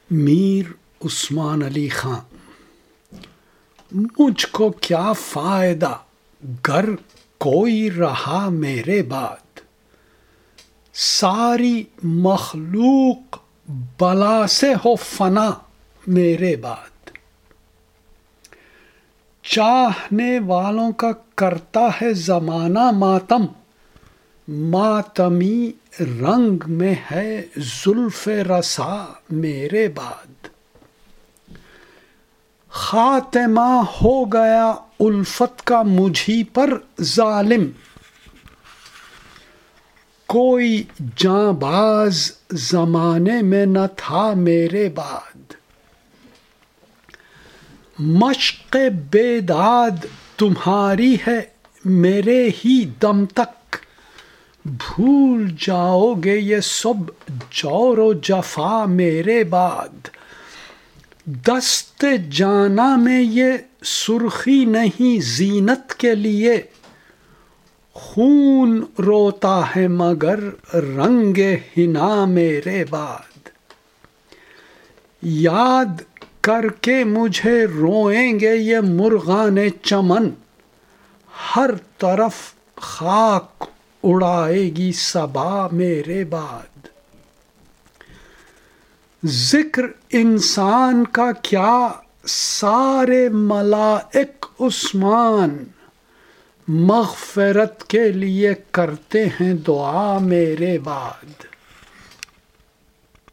میر عثمان علی خان۔ مجھ کو کیا فائدہ گر کوئی رہا میرے بعد، ساری مخلوق بلا سے ہو فنا میرے بعد۔ چاہنے والوں کا کرتا ہے زمانہ ماتم، ماتمی رنگ میں ہے زلف رسا میرے بعد۔ خاتمہ ہو گیا الفت کا مجھی پر ظالم، کوئی جاں باز زمانے میں نہ تھا میرے بعد۔ مشق بیداد تمہاری ہے میرے ہی دم تک، بھول جاؤ گے یہ سب جور و جفا میرے بعد۔ دست جانا میں یہ سرخی نہیں زینت کے لیے، خون روتا ہے مگر رنگ حنا میرے بعد۔ یاد کر کے مجھے روئیں گے یہ مرغان چمن، ہر طرف خاک اڑائے گی صبا میرے بعد۔ ذکر انسان کا کیا سارے ملائک عثمان، مغفرت کے لیے کرتے ہیں دعا میرے بعد۔